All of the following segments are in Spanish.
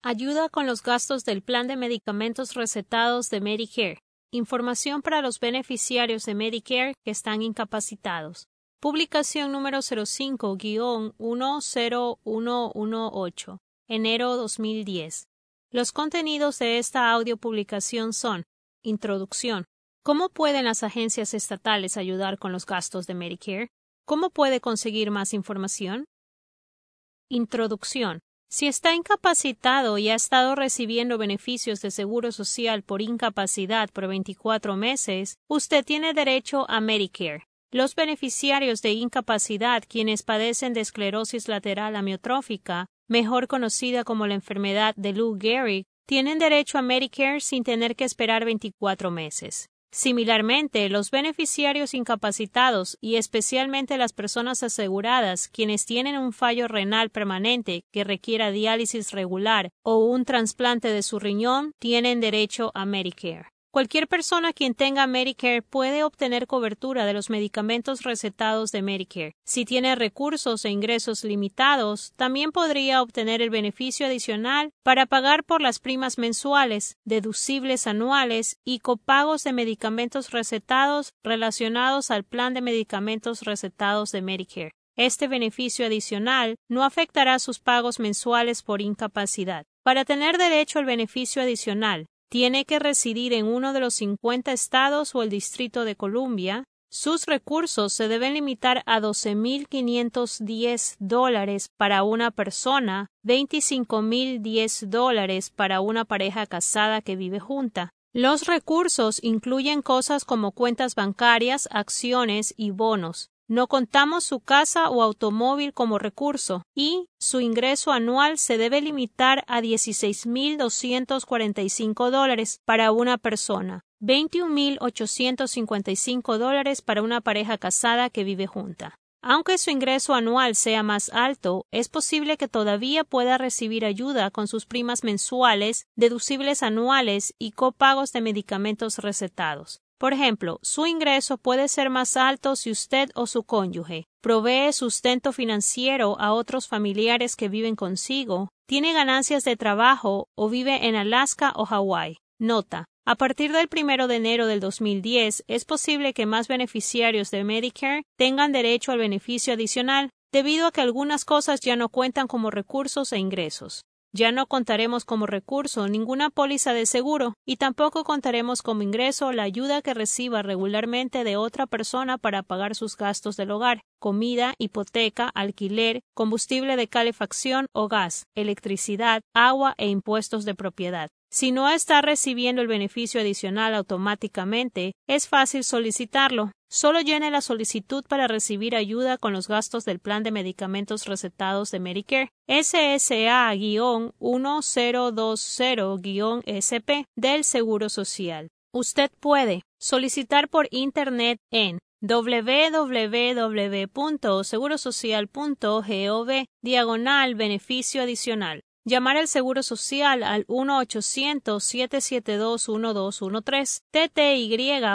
Ayuda con los gastos del plan de medicamentos recetados de Medicare. Información para los beneficiarios de Medicare que están incapacitados. Publicación número 05-10118, enero 2010. Los contenidos de esta audiopublicación son: Introducción. ¿Cómo pueden las agencias estatales ayudar con los gastos de Medicare? ¿Cómo puede conseguir más información? Introducción. Si está incapacitado y ha estado recibiendo beneficios de seguro social por incapacidad por 24 meses, usted tiene derecho a Medicare. Los beneficiarios de incapacidad quienes padecen de esclerosis lateral amiotrófica, mejor conocida como la enfermedad de Lou Gehrig, tienen derecho a Medicare sin tener que esperar 24 meses. Similarmente, los beneficiarios incapacitados y especialmente las personas aseguradas quienes tienen un fallo renal permanente que requiera diálisis regular o un trasplante de su riñón tienen derecho a Medicare. Cualquier persona quien tenga Medicare puede obtener cobertura de los medicamentos recetados de Medicare. Si tiene recursos e ingresos limitados, también podría obtener el beneficio adicional para pagar por las primas mensuales, deducibles anuales y copagos de medicamentos recetados relacionados al plan de medicamentos recetados de Medicare. Este beneficio adicional no afectará sus pagos mensuales por incapacidad. Para tener derecho al beneficio adicional, tiene que residir en uno de los 50 estados o el Distrito de Columbia. Sus recursos se deben limitar a $12,510 para una persona, $25,010 para una pareja casada que vive junta. Los recursos incluyen cosas como cuentas bancarias, acciones y bonos. No contamos su casa o automóvil como recurso y su ingreso anual se debe limitar a $16,245 para una persona, $21,855 para una pareja casada que vive junta. Aunque su ingreso anual sea más alto, es posible que todavía pueda recibir ayuda con sus primas mensuales, deducibles anuales y copagos de medicamentos recetados. Por ejemplo, su ingreso puede ser más alto si usted o su cónyuge provee sustento financiero a otros familiares que viven consigo, tiene ganancias de trabajo o vive en Alaska o Hawái. Nota: a partir del 1 de enero del 2010, es posible que más beneficiarios de Medicare tengan derecho al beneficio adicional, debido a que algunas cosas ya no cuentan como recursos e ingresos. Ya no contaremos como recurso ninguna póliza de seguro y tampoco contaremos como ingreso la ayuda que reciba regularmente de otra persona para pagar sus gastos del hogar, comida, hipoteca, alquiler, combustible de calefacción o gas, electricidad, agua e impuestos de propiedad. Si no está recibiendo el beneficio adicional automáticamente, es fácil solicitarlo. Solo llene la solicitud para recibir ayuda con los gastos del plan de medicamentos recetados de Medicare, SSA-1020-SP del Seguro Social. Usted puede solicitar por Internet en www.segurosocial.gov/beneficio adicional. Llamar al Seguro Social al 1-800-772-1213, TTY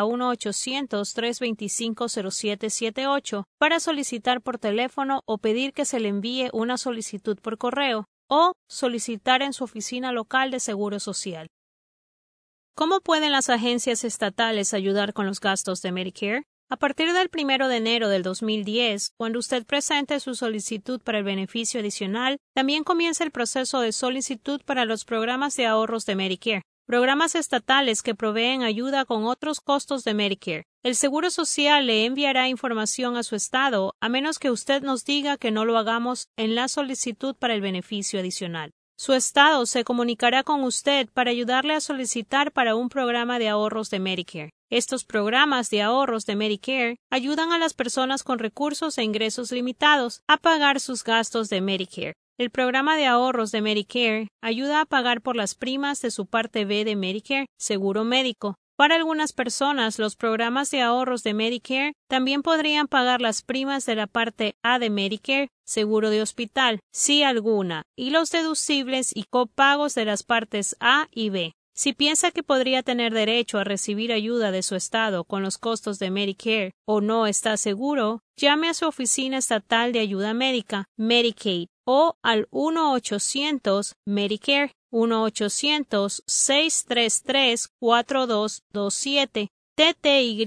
1-800-325-0778 para solicitar por teléfono o pedir que se le envíe una solicitud por correo, o solicitar en su oficina local de Seguro Social. ¿Cómo pueden las agencias estatales ayudar con los gastos de Medicare? A partir del 1 de enero del 2010, cuando usted presente su solicitud para el beneficio adicional, también comienza el proceso de solicitud para los programas de ahorros de Medicare, programas estatales que proveen ayuda con otros costos de Medicare. El Seguro Social le enviará información a su estado, a menos que usted nos diga que no lo hagamos en la solicitud para el beneficio adicional. Su estado se comunicará con usted para ayudarle a solicitar para un programa de ahorros de Medicare. Estos programas de ahorros de Medicare ayudan a las personas con recursos e ingresos limitados a pagar sus gastos de Medicare. El programa de ahorros de Medicare ayuda a pagar por las primas de su parte B de Medicare, seguro médico. Para algunas personas, los programas de ahorros de Medicare también podrían pagar las primas de la parte A de Medicare, seguro de hospital, si alguna, y los deducibles y copagos de las partes A y B. Si piensa que podría tener derecho a recibir ayuda de su estado con los costos de Medicare o no está seguro, llame a su oficina estatal de ayuda médica, Medicaid, o al 1-800-Medicare 1-800-633-4227, TTY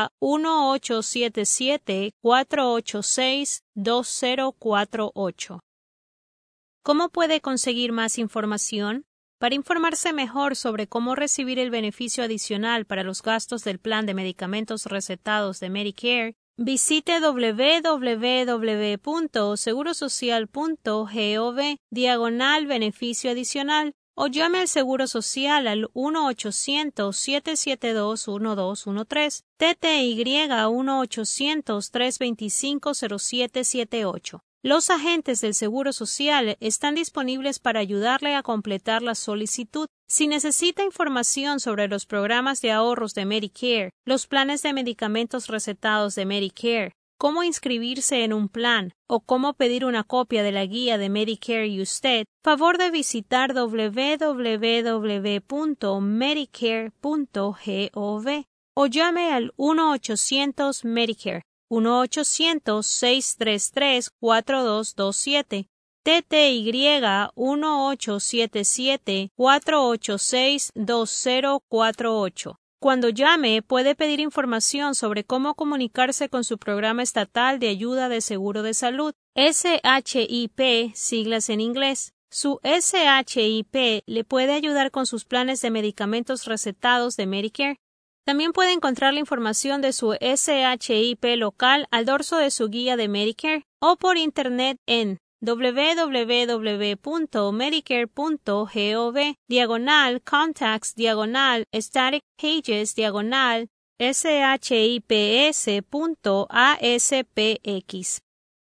1877-486-2048. ¿Cómo puede conseguir más información? Para informarse mejor sobre cómo recibir el beneficio adicional para los gastos del plan de medicamentos recetados de Medicare, visite www.segurosocial.gov/beneficio adicional o llame al Seguro Social al 1-800-772-1213, TTY 1-800-325-0778. Los agentes del Seguro Social están disponibles para ayudarle a completar la solicitud. Si necesita información sobre los programas de ahorros de Medicare, los planes de medicamentos recetados de Medicare, cómo inscribirse en un plan o cómo pedir una copia de la guía de Medicare y usted, favor de visitar www.medicare.gov o llame al 1-800-Medicare. 1-800-633-4227, TTY 1877-486-2048. Cuando llame, puede pedir información sobre cómo comunicarse con su programa estatal de ayuda de seguro de salud, SHIP, siglas en inglés. Su SHIP le puede ayudar con sus planes de medicamentos recetados de Medicare. También puede encontrar la información de su SHIP local al dorso de su guía de Medicare o por internet en www.medicare.gov/contacts/static pages/ships.aspx.